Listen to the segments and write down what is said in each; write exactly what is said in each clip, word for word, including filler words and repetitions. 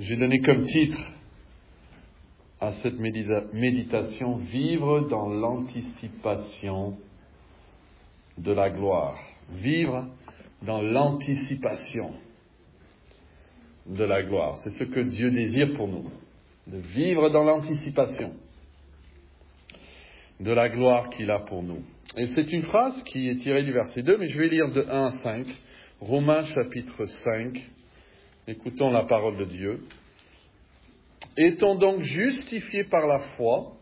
J'ai donné comme titre à cette médita- méditation « Vivre dans l'anticipation de la gloire ». Vivre dans l'anticipation de la gloire. C'est ce que Dieu désire pour nous, de vivre dans l'anticipation de la gloire qu'il a pour nous. Et c'est une phrase qui est tirée du verset deux, mais je vais lire de un à cinq, Romains chapitre cinq. Écoutons la parole de Dieu. Étant donc justifiés par la foi,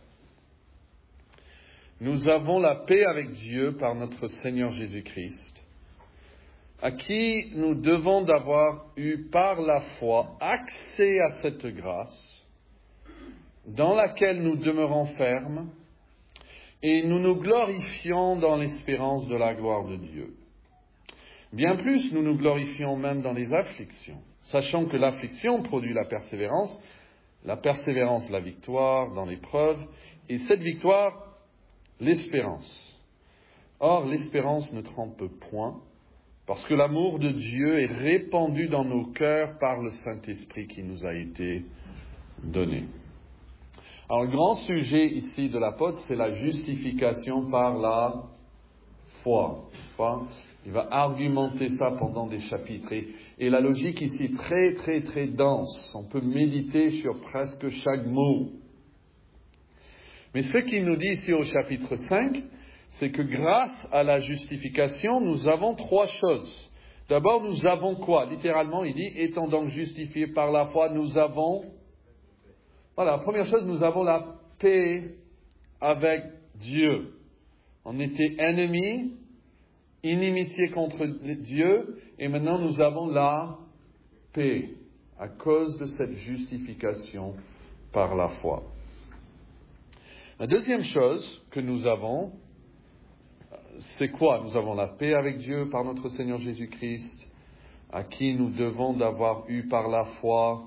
nous avons la paix avec Dieu par notre Seigneur Jésus-Christ, à qui nous devons d'avoir eu par la foi accès à cette grâce, dans laquelle nous demeurons fermes, et nous nous glorifions dans l'espérance de la gloire de Dieu. Bien plus, nous nous glorifions même dans les afflictions, sachant que l'affliction produit la persévérance, la persévérance la victoire dans l'épreuve, et cette victoire, l'espérance. Or, l'espérance ne trompe point, parce que l'amour de Dieu est répandu dans nos cœurs par le Saint-Esprit qui nous a été donné. Alors, le grand sujet ici de l'apôtre, c'est la justification par la foi, n'est-ce pas? Il va argumenter ça pendant des chapitres. Et, et la logique ici est très, très, très dense. On peut méditer sur presque chaque mot. Mais ce qu'il nous dit ici au chapitre cinq, c'est que grâce à la justification, nous avons trois choses. D'abord, nous avons quoi? Littéralement, il dit, étant donc justifiés par la foi, nous avons... Voilà, la première chose, nous avons la paix avec Dieu. On était ennemis, inimitié contre Dieu, et maintenant nous avons la paix à cause de cette justification par la foi. La deuxième chose que nous avons, c'est quoi? Nous avons la paix avec Dieu par notre Seigneur Jésus-Christ, à qui nous devons d'avoir eu par la foi,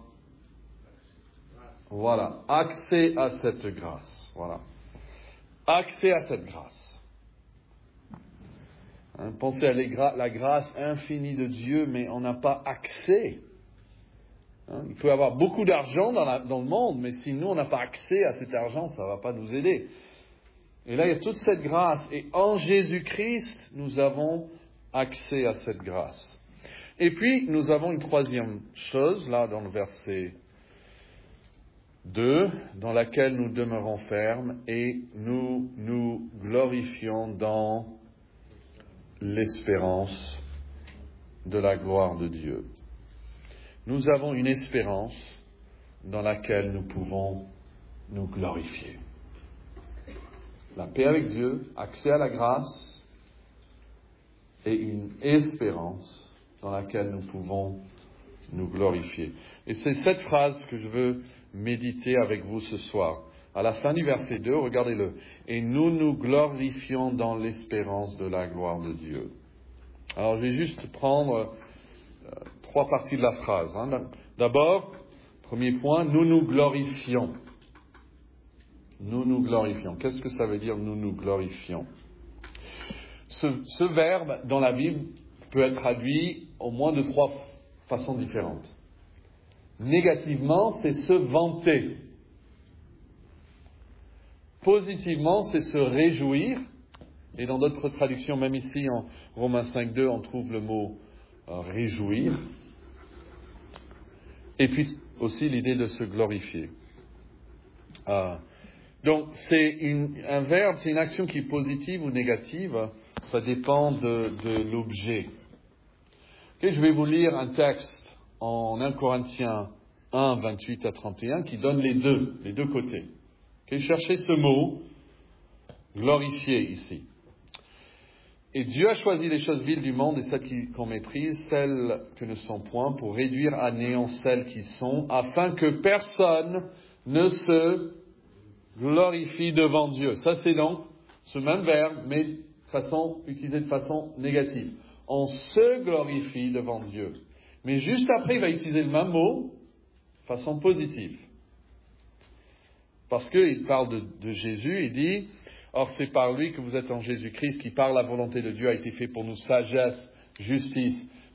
voilà, accès à cette grâce. Voilà. Accès à cette grâce. Hein, pensez à gra- la grâce infinie de Dieu, mais on n'a pas accès. Hein, il peut y avoir beaucoup d'argent dans, la, dans le monde, mais si nous, on n'a pas accès à cet argent, ça ne va pas nous aider. Et là, il y a toute cette grâce. Et en Jésus-Christ, nous avons accès à cette grâce. Et puis, nous avons une troisième chose, là, dans le verset deux, dans laquelle nous demeurons fermes et nous nous glorifions dans l'espérance de la gloire de Dieu. Nous avons une espérance dans laquelle nous pouvons nous glorifier. La paix avec Dieu, accès à la grâce et une espérance dans laquelle nous pouvons nous glorifier. Et c'est cette phrase que je veux méditer avec vous ce soir. À la fin du verset deux, regardez-le. Et nous nous glorifions dans l'espérance de la gloire de Dieu. Alors, je vais juste prendre euh, trois parties de la phrase. Hein. D'abord, premier point, nous nous glorifions. Nous nous glorifions. Qu'est-ce que ça veut dire, nous nous glorifions? Ce, ce verbe, dans la Bible, peut être traduit au moins de trois façons différentes. Négativement, c'est se vanter. Positivement, c'est se réjouir. Et dans d'autres traductions, même ici en Romains cinq deux, on trouve le mot euh, réjouir. Et puis aussi l'idée de se glorifier. Euh, donc c'est une, un verbe, c'est une action qui est positive ou négative. Ça dépend de, de l'objet. Okay, je vais vous lire un texte en un Corinthiens un, vingt-huit à trente et un, qui donne les deux, les deux côtés. Okay, cherchez ce mot, glorifier ici. Et Dieu a choisi les choses viles du monde et celles qu'on méprise, celles que ne sont point, pour réduire à néant celles qui sont, afin que personne ne se glorifie devant Dieu. Ça, c'est donc ce même verbe, mais de façon, utilisé de façon négative. On se glorifie devant Dieu. Mais juste après, il va utiliser le même mot, de façon positive. Parce qu'il parle de, de Jésus, il dit, or c'est par lui que vous êtes en Jésus-Christ, qui par la volonté de Dieu a été fait pour nous sagesse, justice,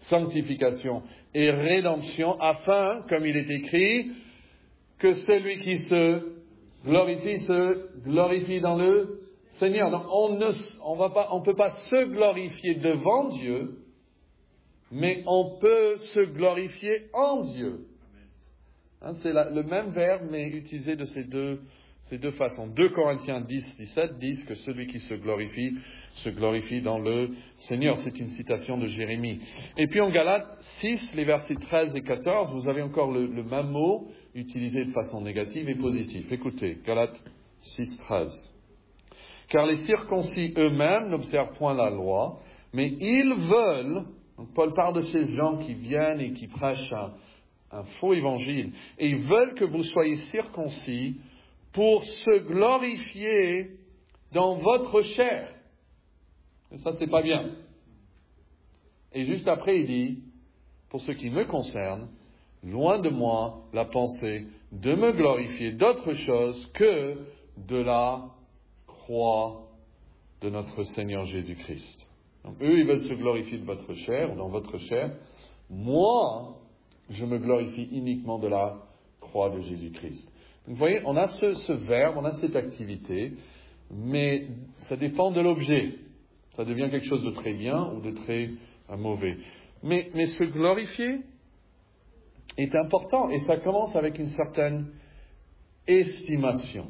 sanctification et rédemption, afin, comme il est écrit, que celui qui se glorifie se glorifie dans le Seigneur. Donc on ne on va pas, on peut pas se glorifier devant Dieu, mais on peut se glorifier en Dieu. Hein, c'est la, le même verbe, mais utilisé de ces deux, ces deux façons. deux Corinthiens dix, dix-sept disent que celui qui se glorifie, se glorifie dans le Seigneur. C'est une citation de Jérémie. Et puis en Galates six, les versets treize et quatorze, vous avez encore le, le même mot utilisé de façon négative et positive. Écoutez, Galates six, treize. Car les circoncis eux-mêmes n'observent point la loi, mais ils veulent, donc Paul parle de ces gens qui viennent et qui prêchent un, un faux évangile, et ils veulent que vous soyez circoncis pour se glorifier dans votre chair. Et ça, c'est pas bien. Et juste après, il dit, pour ce qui me concerne, loin de moi la pensée de me glorifier d'autre chose que de la croix de notre Seigneur Jésus-Christ. Donc, eux, ils veulent se glorifier de votre chair, dans votre chair. Moi, je me glorifie uniquement de la croix de Jésus-Christ. Donc, vous voyez, on a ce, ce verbe, on a cette activité, mais ça dépend de l'objet. Ça devient quelque chose de très bien ou de très euh, mauvais. Mais, mais se glorifier est important, et ça commence avec une certaine estimation.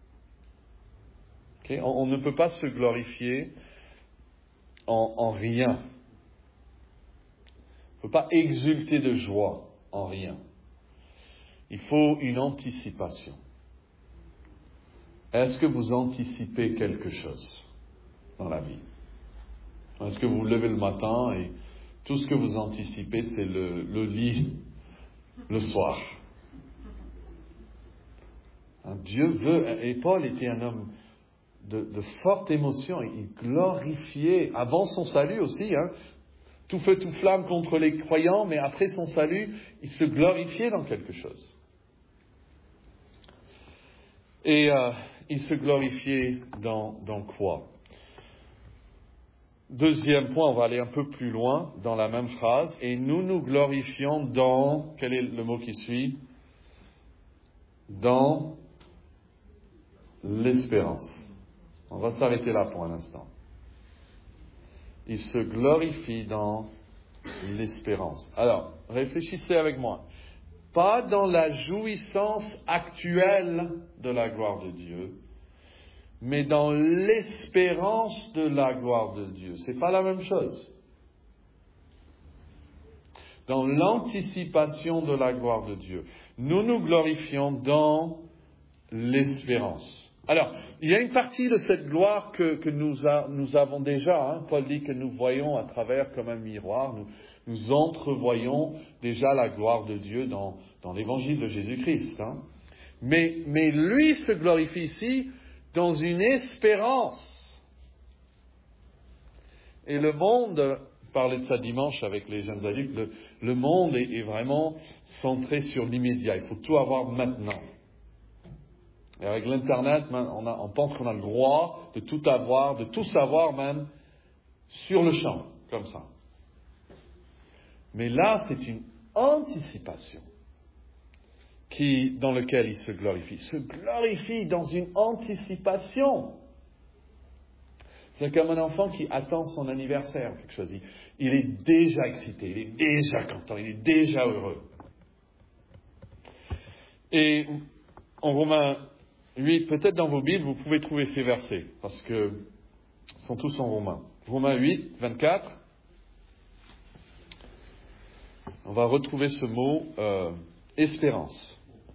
Okay? On, on ne peut pas se glorifier en, en rien. On ne peut pas exulter de joie en rien. Il faut une anticipation. Est-ce que vous anticipez quelque chose dans la vie? Est-ce que vous vous levez le matin et tout ce que vous anticipez, c'est le, le lit le soir? Hein, Dieu veut, et Paul était un homme de, de forte émotion, il glorifiait, avant son salut aussi, hein, tout feu, tout flamme contre les croyants, mais après son salut, il se glorifiait dans quelque chose. Et euh, il se glorifiait dans, dans quoi? Deuxième point, on va aller un peu plus loin dans la même phrase. Et nous nous glorifions dans, quel est le mot qui suit? Dans l'espérance. On va s'arrêter là pour un instant. Il se glorifie dans l'espérance. Alors, réfléchissez avec moi. Pas dans la jouissance actuelle de la gloire de Dieu, mais dans l'espérance de la gloire de Dieu. C'est pas la même chose. Dans l'anticipation de la gloire de Dieu. Nous nous glorifions dans l'espérance. Alors, il y a une partie de cette gloire que, que nous, a, nous avons déjà. Hein. Paul dit que nous voyons à travers comme un miroir. Nous, nous entrevoyons déjà la gloire de Dieu dans, dans l'évangile de Jésus-Christ. Hein. Mais, mais lui se glorifie ici dans une espérance. Et le monde, je parlais de ça dimanche avec les jeunes adultes, le, le monde est, est vraiment centré sur l'immédiat. Il faut tout avoir maintenant. Et avec l'Internet, on, a, on pense qu'on a le droit de tout avoir, de tout savoir même, sur le champ, comme ça. Mais là, c'est une anticipation qui, dans laquelle il se glorifie. Il se glorifie dans une anticipation. C'est comme un enfant qui attend son anniversaire, quelque chose. Il, il est déjà excité, il est déjà content, il est déjà heureux. Et en Romains huit, peut-être dans vos Bibles, vous pouvez trouver ces versets, parce que ils sont tous en Romains. Romains huit, vingt-quatre. On va retrouver ce mot euh, espérance.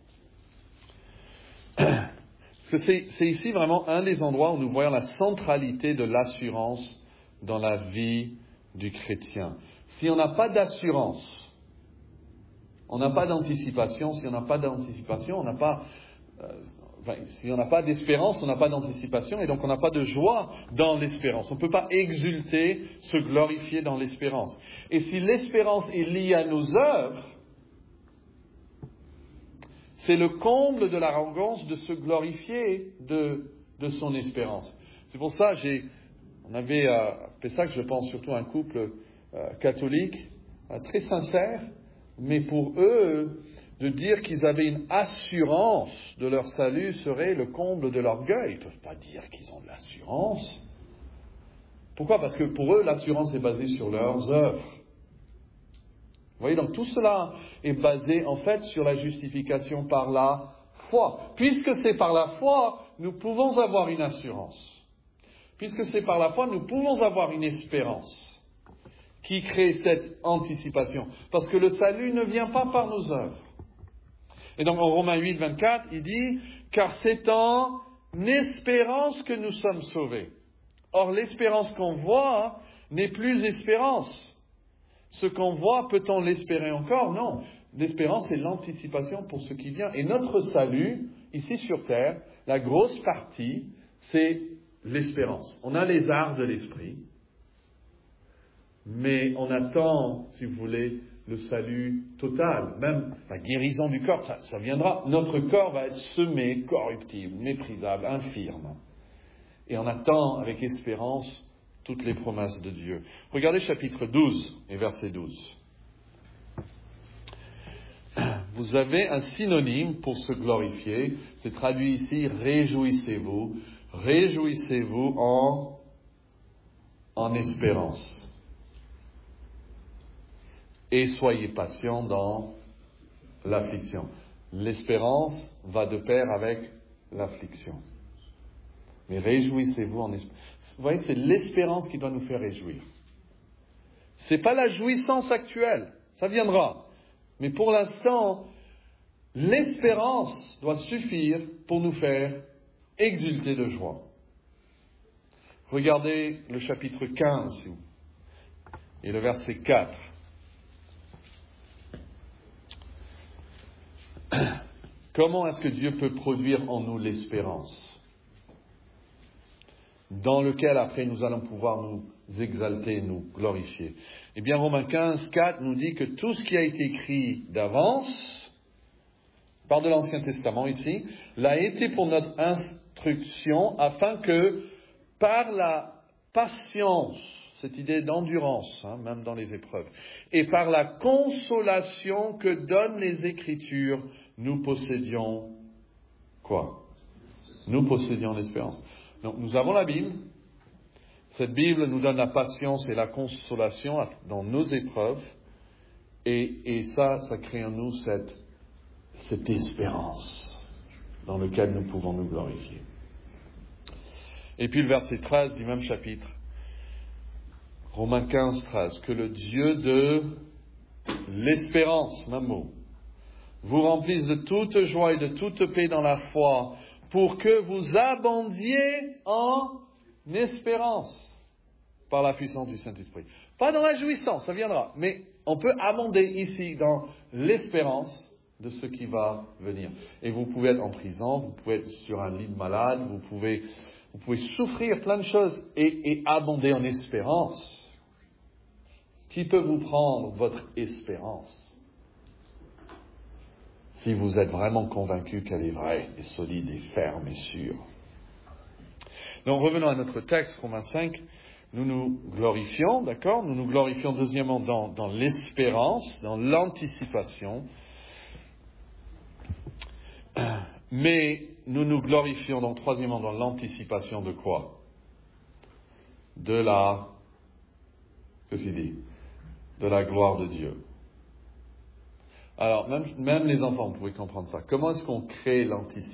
Parce que c'est, c'est ici vraiment un des endroits où nous voyons la centralité de l'assurance dans la vie du chrétien. Si on n'a pas d'assurance, on n'a pas d'anticipation. Si on n'a pas d'anticipation, on n'a pas... Euh, enfin, si on n'a pas d'espérance, on n'a pas d'anticipation, et donc on n'a pas de joie dans l'espérance. On ne peut pas exulter, se glorifier dans l'espérance. Et si l'espérance est liée à nos œuvres, c'est le comble de l'arrogance de se glorifier de, de son espérance. C'est pour ça, j'ai, on avait, euh, c'est ça que je pense surtout à un couple euh, catholique, très sincère, mais pour eux, de dire qu'ils avaient une assurance de leur salut serait le comble de l'orgueil. Ils ne peuvent pas dire qu'ils ont de l'assurance. Pourquoi ? Parce que pour eux, l'assurance est basée sur leurs œuvres. Vous voyez, donc tout cela est basé en fait sur la justification par la foi. Puisque c'est par la foi, nous pouvons avoir une assurance. Puisque c'est par la foi, nous pouvons avoir une espérance qui crée cette anticipation. Parce que le salut ne vient pas par nos œuvres. Et donc en Romains huit, vingt-quatre, il dit « Car c'est en espérance que nous sommes sauvés. » Or, l'espérance qu'on voit n'est plus espérance. Ce qu'on voit, peut-on l'espérer encore ? Non. L'espérance, c'est l'anticipation pour ce qui vient. Et notre salut, ici sur terre, la grosse partie, c'est l'espérance. On a les arts de l'esprit, mais on attend, si vous voulez, le salut total. Même la guérison du corps, ça, ça viendra. Notre corps va être semé, corruptible, méprisable, infirme. Et on attend avec espérance toutes les promesses de Dieu. Regardez chapitre douze et verset douze. Vous avez un synonyme pour se glorifier. C'est traduit ici, réjouissez-vous. Réjouissez-vous en, en espérance. Et soyez patients dans l'affliction. L'espérance va de pair avec l'affliction. Mais réjouissez-vous en espérance. Vous voyez, c'est l'espérance qui doit nous faire réjouir. Ce n'est pas la jouissance actuelle, ça viendra. Mais pour l'instant, l'espérance doit suffire pour nous faire exulter de joie. Regardez le chapitre quinze et le verset quatre. Comment est-ce que Dieu peut produire en nous l'espérance ? Dans lequel, après, nous allons pouvoir nous exalter, nous glorifier. Eh bien, Romains quinze, quatre nous dit que tout ce qui a été écrit d'avance, par de l'Ancien Testament ici, l'a été pour notre instruction, afin que, par la patience, cette idée d'endurance, hein, même dans les épreuves, et par la consolation que donnent les Écritures, nous possédions quoi ? Nous possédions l'espérance. Donc, nous avons la Bible. Cette Bible nous donne la patience et la consolation dans nos épreuves. Et, et ça, ça crée en nous cette, cette espérance dans laquelle nous pouvons nous glorifier. Et puis le verset treize du même chapitre. Romains quinze, treize. Que le Dieu de l'espérance, même mot, vous remplisse de toute joie et de toute paix dans la foi, pour que vous abondiez en espérance par la puissance du Saint-Esprit. Pas dans la jouissance, ça viendra, mais on peut abonder ici dans l'espérance de ce qui va venir. Et vous pouvez être en prison, vous pouvez être sur un lit de malade, vous pouvez, vous pouvez souffrir plein de choses et, et abonder en espérance. Qui peut vous prendre votre espérance ? Si vous êtes vraiment convaincu qu'elle est vraie, et solide, et ferme, et sûre. Donc revenons à notre texte, Romains cinq, nous nous glorifions, d'accord ? Nous nous glorifions deuxièmement dans, dans l'espérance, dans l'anticipation, mais nous nous glorifions donc troisièmement dans l'anticipation de quoi ? De la, qu'est-ce qu'il dit ? De la gloire de Dieu. Alors, même, même les enfants, vous pouvez comprendre ça. Comment est-ce qu'on crée l'anticipation ?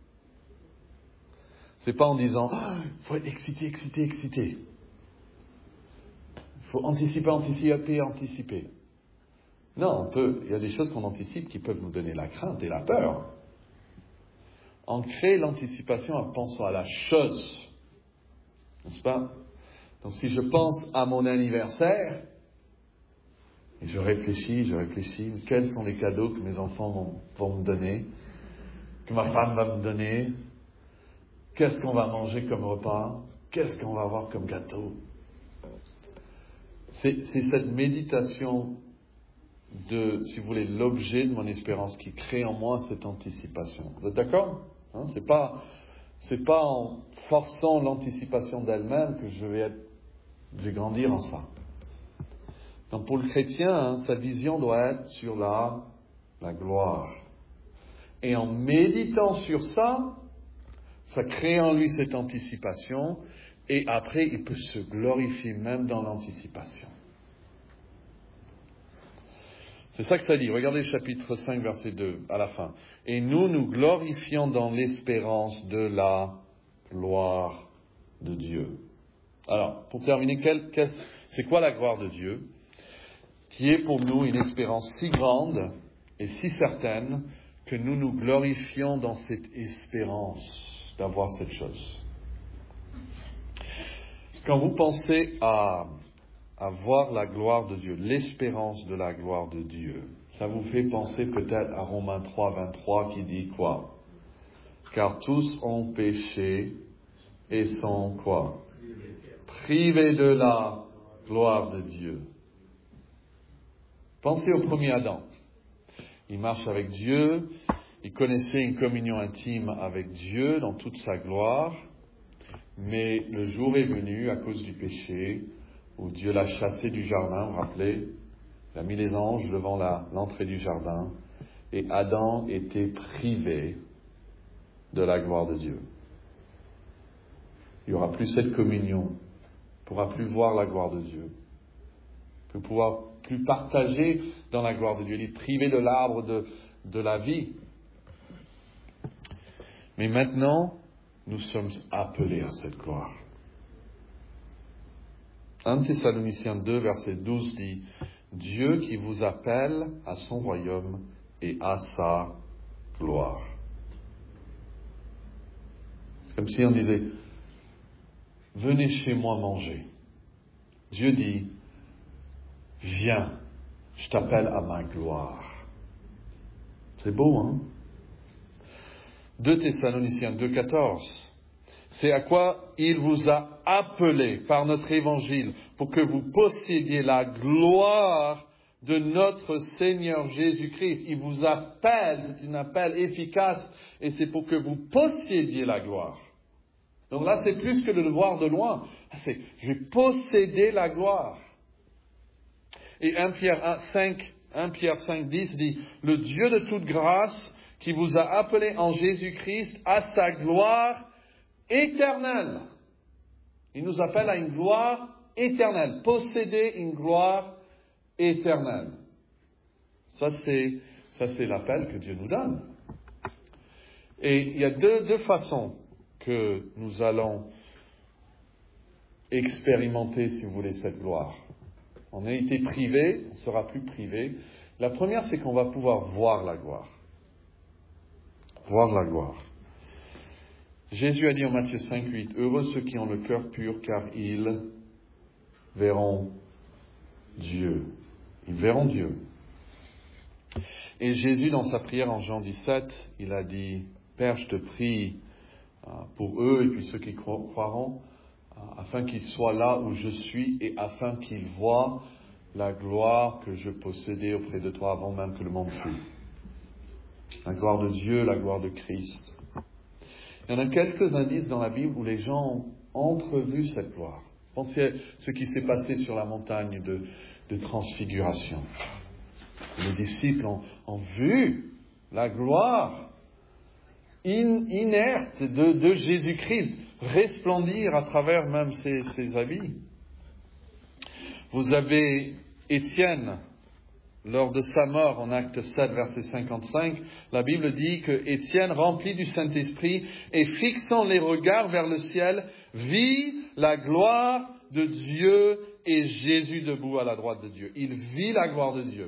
C'est pas en disant, il oh, faut être excité, excité, excité. Il faut anticiper, anticiper, anticiper. Non, on peut, il y a des choses qu'on anticipe qui peuvent nous donner la crainte et la peur. On crée l'anticipation en pensant à la chose. N'est-ce pas ? Donc, si je pense à mon anniversaire, et je réfléchis, je réfléchis, quels sont les cadeaux que mes enfants vont, vont me donner, que ma femme va me donner, qu'est-ce qu'on va manger comme repas, qu'est-ce qu'on va avoir comme gâteau. C'est, c'est cette méditation de, si vous voulez, l'objet de mon espérance qui crée en moi cette anticipation. Vous êtes d'accord ? Hein, c'est pas, c'est pas en forçant l'anticipation d'elle-même que je vais être, je vais grandir en ça. Donc pour le chrétien, hein, sa vision doit être sur la, la gloire. Et en méditant sur ça, ça crée en lui cette anticipation, et après il peut se glorifier même dans l'anticipation. C'est ça que ça dit. Regardez chapitre cinq, verset deux, à la fin. Et nous nous glorifions dans l'espérance de la gloire de Dieu. Alors, pour terminer, quel, quel, c'est quoi la gloire de Dieu, qui est pour nous une espérance si grande et si certaine que nous nous glorifions dans cette espérance d'avoir cette chose. Quand vous pensez à, à voir la gloire de Dieu, l'espérance de la gloire de Dieu, ça vous fait penser peut-être à Romains trois, vingt-trois qui dit quoi? Car tous ont péché et sont quoi? Privés de la gloire de Dieu. Pensez au premier Adam. Il marche avec Dieu, il connaissait une communion intime avec Dieu dans toute sa gloire, mais le jour est venu à cause du péché où Dieu l'a chassé du jardin, vous vous rappelez? Il a mis les anges devant la, l'entrée du jardin et Adam était privé de la gloire de Dieu. Il n'y aura plus cette communion, il ne pourra plus voir la gloire de Dieu, il ne pourra plus partager dans la gloire de Dieu. Il est privé de l'arbre de, de la vie. Mais maintenant, nous sommes appelés à cette gloire. un Thessaloniciens deux, verset douze dit « Dieu qui vous appelle à son royaume et à sa gloire. » C'est comme si on disait « Venez chez moi manger. » Dieu dit « Viens, je t'appelle à ma gloire. » C'est beau, hein? deux Thessaloniciens deux, quatorze. C'est à quoi il vous a appelé par notre évangile pour que vous possédiez la gloire de notre Seigneur Jésus-Christ. Il vous appelle, c'est un appel efficace et c'est pour que vous possédiez la gloire. Donc là, c'est plus que de le voir de loin. C'est, je vais posséder la gloire. Et un Pierre cinq, un Pierre cinq, dix dit, le Dieu de toute grâce qui vous a appelé en Jésus-Christ à sa gloire éternelle. Il nous appelle à une gloire éternelle, posséder une gloire éternelle. Ça c'est, ça c'est l'appel que Dieu nous donne. Et il y a deux, deux façons que nous allons expérimenter, si vous voulez, cette gloire. On a été privé, on ne sera plus privé. La première, c'est qu'on va pouvoir voir la gloire. Voir la gloire. Jésus a dit en Matthieu cinq, huit, « Heureux ceux qui ont le cœur pur, car ils verront Dieu. » Ils verront Dieu. Et Jésus, dans sa prière en Jean dix-sept, il a dit, « Père, je te prie pour eux et puis ceux qui croiront, afin qu'ils soient là où je suis et afin qu'ils voient la gloire que je possédais auprès de toi avant même que le monde fût. » La gloire de Dieu, la gloire de Christ. Il y en a quelques indices dans la Bible où les gens ont entrevu cette gloire. Pensez à ce qui s'est passé sur la montagne de, de transfiguration. Les disciples ont, ont vu la gloire in, inerte de, de Jésus-Christ resplendir à travers même ses, ses habits. Vous avez Étienne, lors de sa mort en acte sept, verset cinquante-cinq, la Bible dit que Étienne, rempli du Saint-Esprit et fixant les regards vers le ciel, vit la gloire de Dieu et Jésus debout à la droite de Dieu. Il vit la gloire de Dieu.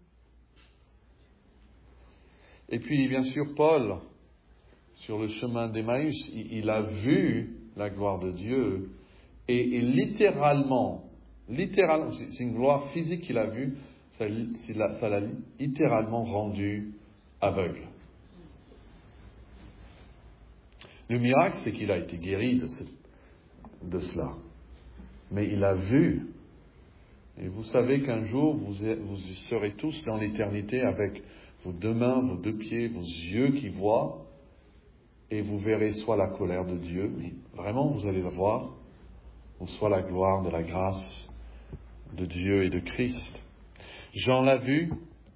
Et puis, bien sûr, Paul, sur le chemin d'Emmaüs, il, il a vu la gloire de Dieu et, et littéralement, littéralement, c'est une gloire physique qu'il a vue, ça, ça l'a littéralement rendu aveugle. Le miracle, c'est qu'il a été guéri de, ce, de cela. Mais il a vu. Et vous savez qu'un jour, vous, vous serez tous dans l'éternité avec vos deux mains, vos deux pieds, vos yeux qui voient, et vous verrez soit la colère de Dieu, mais vraiment vous allez la voir, ou soit la gloire de la grâce de Dieu et de Christ. Jean l'a vu.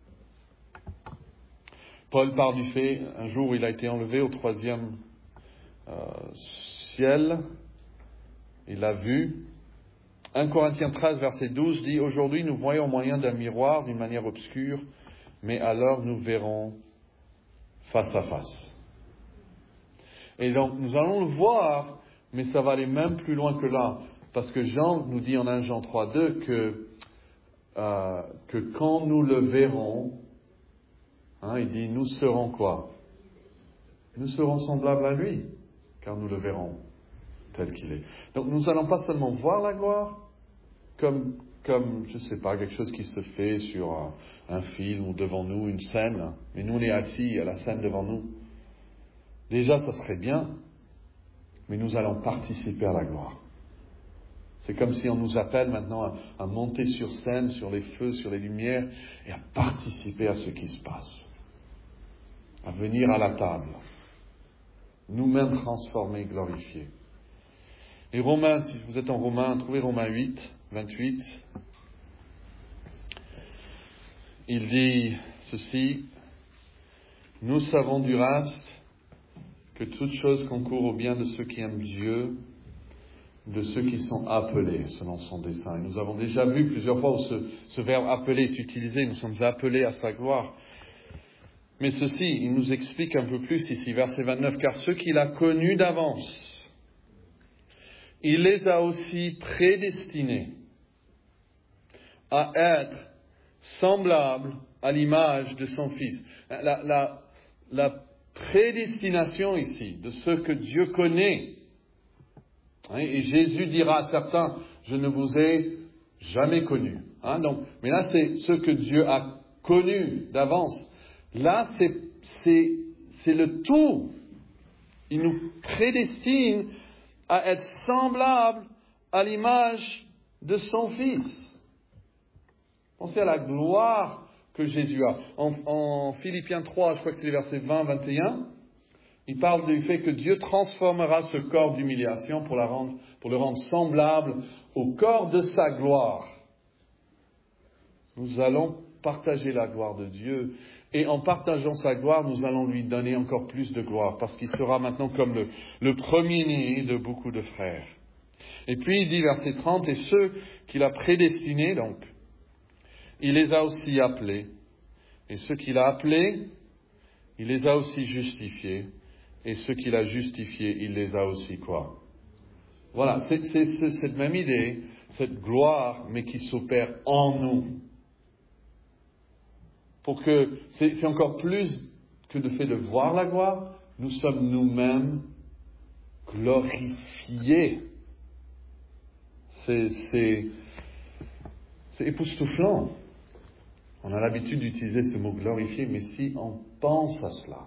Paul parle du fait, un jour où il a été enlevé au troisième euh, ciel. Il l'a vu. un Corinthiens treize, verset douze dit « Aujourd'hui, nous voyons au moyen d'un miroir d'une manière obscure, mais alors nous verrons face à face. » Et donc, nous allons le voir, mais ça va aller même plus loin que là. Parce que Jean nous dit en un Jean trois deux que, euh, que quand nous le verrons, hein, il dit « Nous serons quoi ? Nous serons semblables à lui, car nous le verrons tel qu'il est. » Donc, nous n'allons pas seulement voir la gloire, comme, comme je ne sais pas, quelque chose qui se fait sur un, un film ou devant nous, une scène, mais nous on est assis à la scène devant nous. Déjà, ça serait bien, mais nous allons participer à la gloire. C'est comme si on nous appelle maintenant à, à monter sur scène, sur les feux, sur les lumières, et à participer à ce qui se passe. À venir à la table. Nous-mêmes transformés, glorifiés. Et Romains, si vous êtes en Romains, trouvez Romains huit, vingt-huit. Il dit ceci, « Nous savons du reste que toute chose concourt au bien de ceux qui aiment Dieu, de ceux qui sont appelés selon son dessein. » Et nous avons déjà vu plusieurs fois où ce, ce verbe « appeler » est utilisé. Nous sommes appelés à sa gloire. Mais ceci, il nous explique un peu plus ici, verset vingt-neuf. « Car ceux qu'il a connus d'avance, il les a aussi prédestinés à être semblables à l'image de son Fils. » La, la, la prédestination ici, de ceux que Dieu connaît. Hein, et Jésus dira à certains, je ne vous ai jamais connus. Hein, donc, mais là, c'est ceux que Dieu a connus d'avance. Là, c'est, c'est, c'est le tout. Il nous prédestine à être semblables à l'image de son Fils. Pensez à la gloire que Jésus a. En, en Philippiens trois, je crois que c'est les versets vingt à vingt et un, il parle du fait que Dieu transformera ce corps d'humiliation pour, la rendre, pour le rendre semblable au corps de sa gloire. Nous allons partager la gloire de Dieu. Et en partageant sa gloire, nous allons lui donner encore plus de gloire, parce qu'il sera maintenant comme le, le premier-né de beaucoup de frères. Et puis il dit, verset trente, « Et ceux qu'il a prédestinés, donc, il les a aussi appelés. Et ceux qu'il a appelés, il les a aussi justifiés. Et ceux qu'il a justifiés, il les a aussi quoi ?» Voilà, c'est, c'est, c'est cette même idée, cette gloire, mais qui s'opère en nous. Pour que, c'est, c'est encore plus que le fait de voir la gloire, nous sommes nous-mêmes glorifiés. C'est, c'est, c'est époustouflant. On a l'habitude d'utiliser ce mot glorifié, mais si on pense à cela,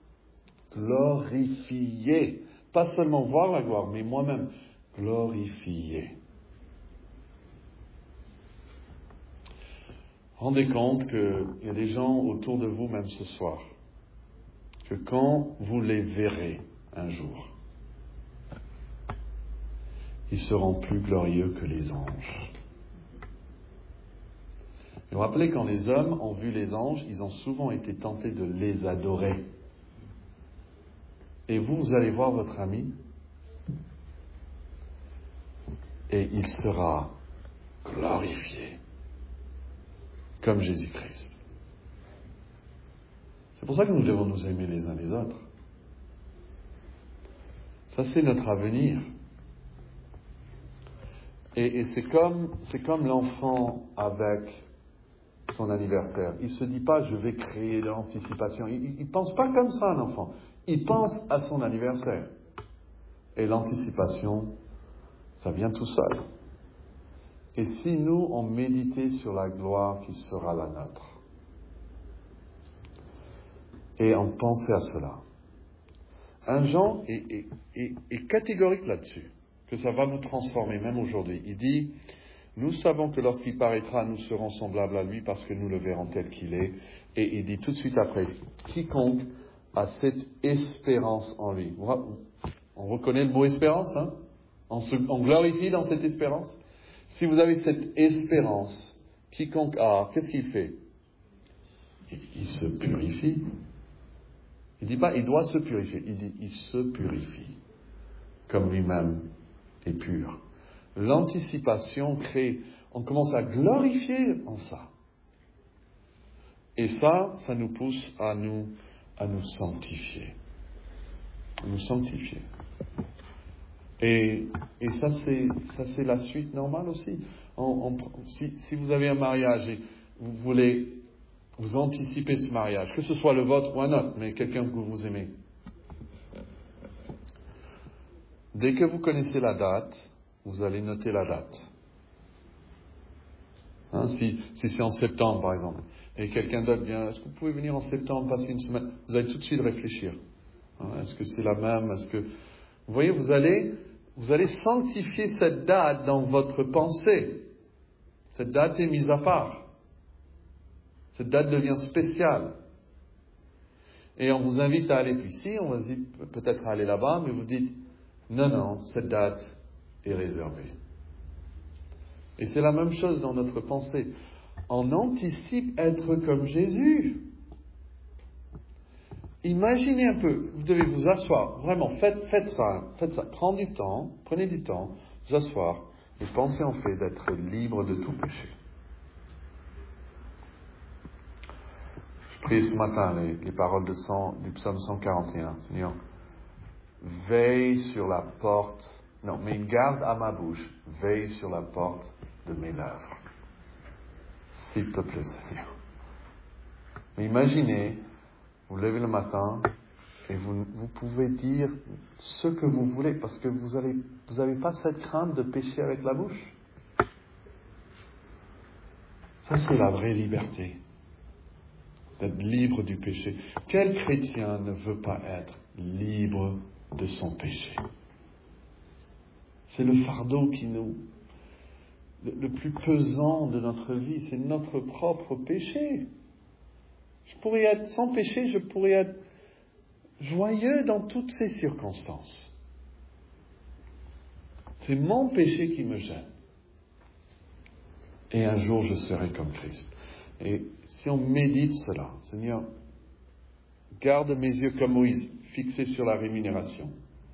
glorifié, pas seulement voir la gloire, mais moi-même, glorifié. Rendez compte qu'il y a des gens autour de vous, même ce soir, que quand vous les verrez un jour, ils seront plus glorieux que les anges. Et vous vous rappelez, quand les hommes ont vu les anges, ils ont souvent été tentés de les adorer. Et vous, vous allez voir votre ami, et il sera glorifié, comme Jésus-Christ. C'est pour ça que nous devons nous aimer les uns les autres. Ça, c'est notre avenir. Et, et c'est comme, c'est comme l'enfant avec son anniversaire. Il ne se dit pas, je vais créer de l'anticipation. Il ne pense pas comme ça, un enfant. Il pense à son anniversaire. Et l'anticipation, ça vient tout seul. Et si nous, on méditait sur la gloire qui sera la nôtre, et on pensait à cela, un Jean est, est, est, est catégorique là-dessus, que ça va nous transformer, même aujourd'hui. Il dit, nous savons que lorsqu'il paraîtra, nous serons semblables à lui parce que nous le verrons tel qu'il est. Et il dit tout de suite après, quiconque a cette espérance en lui. On reconnaît le mot espérance, hein? On se, on glorifie dans cette espérance. Si vous avez cette espérance, quiconque a, qu'est-ce qu'il fait? il, il se purifie. Il ne dit pas il doit se purifier, il dit il se purifie, comme lui-même est pur. L'anticipation crée, on commence à glorifier en ça. Et ça, ça nous pousse à nous, à nous sanctifier. À nous sanctifier. Et, et ça, c'est, ça, c'est la suite normale aussi. On, on, si, si vous avez un mariage et vous voulez vous anticiper ce mariage, que ce soit le vôtre ou un autre, mais quelqu'un que vous aimez, dès que vous connaissez la date, vous allez noter la date. Hein, si, si c'est en septembre, par exemple, et quelqu'un d'autre vient, est-ce que vous pouvez venir en septembre, passer une semaine? Vous allez tout de suite réfléchir. Hein, est-ce que c'est la même? Est-ce que... Vous voyez, vous allez, vous allez sanctifier cette date dans votre pensée. Cette date est mise à part. Cette date devient spéciale. Et on vous invite à aller ici, on vous invite peut-être à aller là-bas, mais vous dites, non, non, cette date est réservée. Et c'est la même chose dans notre pensée. On anticipe être comme Jésus. Imaginez un peu, vous devez vous asseoir, vraiment, faites, faites ça, faites ça, prenez du temps, prenez du temps, vous asseoir, et pensez en fait d'être libre de tout péché. Je prie ce matin les, les paroles de cent, du psaume cent quarante et un. Seigneur, veille sur la porte, non, mets une garde à ma bouche, veille sur la porte de mes lèvres. S'il te plaît, Seigneur. Mais imaginez, vous levez le matin et vous, vous pouvez dire ce que vous voulez parce que vous n'avez vous avez pas cette crainte de pécher avec la bouche. Ça, c'est la vraie liberté. D'être libre du péché. Quel chrétien ne veut pas être libre de son péché? C'est le fardeau qui nous... Le, le plus pesant de notre vie, c'est notre propre péché. Je pourrais être sans péché, je pourrais être joyeux dans toutes ces circonstances. C'est mon péché qui me gêne. Et un jour, je serai comme Christ. Et si on médite cela, Seigneur, garde mes yeux comme Moïse, fixés sur la rémunération.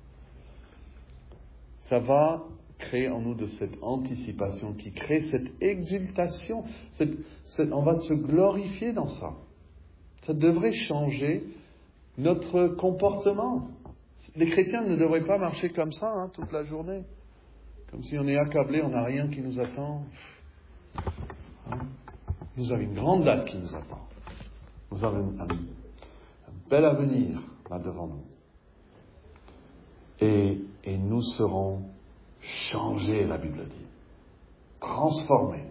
Ça va créer en nous de cette anticipation qui crée cette exultation. Cette, cette, on va se glorifier dans ça. Ça devrait changer notre comportement. Les chrétiens ne devraient pas marcher comme ça hein, toute la journée. Comme si on est accablé, on n'a rien qui nous attend. Hein? Nous avons une grande date qui nous attend. Nous avons un, un, un bel avenir là devant nous. Et, et nous serons changés, la Bible dit. Transformés.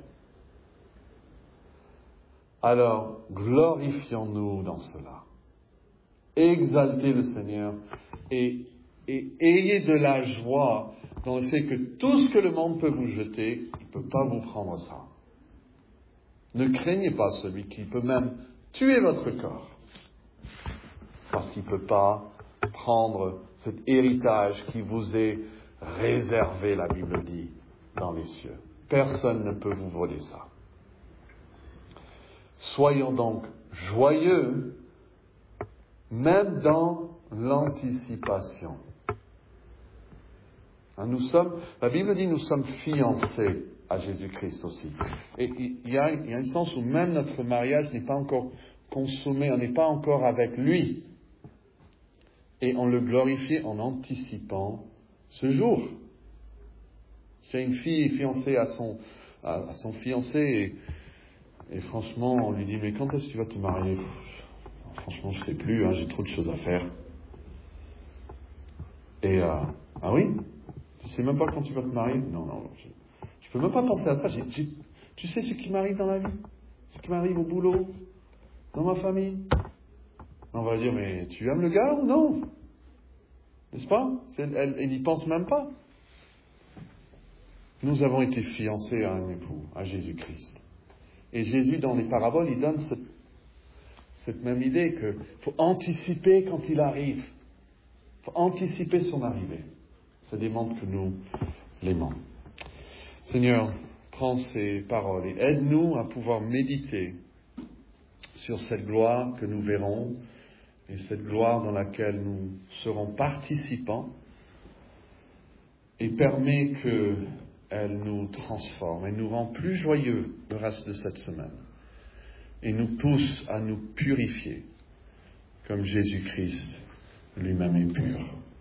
Alors, glorifions-nous dans cela. Exaltez le Seigneur et, et ayez de la joie dans le fait que tout ce que le monde peut vous jeter, il ne peut pas vous prendre ça. Ne craignez pas celui qui peut même tuer votre corps. Parce qu'il ne peut pas prendre cet héritage qui vous est réservé, la Bible dit, dans les cieux. Personne ne peut vous voler ça. Soyons donc joyeux, même dans l'anticipation. Hein, nous sommes, la Bible dit nous sommes fiancés à Jésus-Christ aussi. Et il y a, il y a un sens où même notre mariage n'est pas encore consommé, on n'est pas encore avec lui. Et on le glorifie en anticipant ce jour. Si une fille est fiancée à son, à, à son fiancé et, et franchement on lui dit mais quand est-ce que tu vas te marier? Franchement je ne sais plus, hein, j'ai trop de choses à faire. Et euh, ah oui? Tu sais même pas quand tu vas te marier? Non, non, je, je peux même pas penser à ça. J'ai, j'ai, tu sais ce qui m'arrive dans la vie? Ce qui m'arrive au boulot? Dans ma famille? On va dire, mais tu aimes le gars ou non? N'est-ce pas? Elle, elle, elle n'y pense même pas. Nous avons été fiancés à un époux, à Jésus-Christ. Et Jésus, dans les paraboles, il donne cette, cette même idée qu'il faut anticiper quand il arrive. Il faut anticiper son arrivée. Ça démontre que nous l'aimons. Seigneur, prends ces paroles et aide-nous à pouvoir méditer sur cette gloire que nous verrons et cette gloire dans laquelle nous serons participants, et permets qu'elle nous transforme et nous rend plus joyeux le reste de cette semaine et nous pousse à nous purifier comme Jésus-Christ lui-même est pur.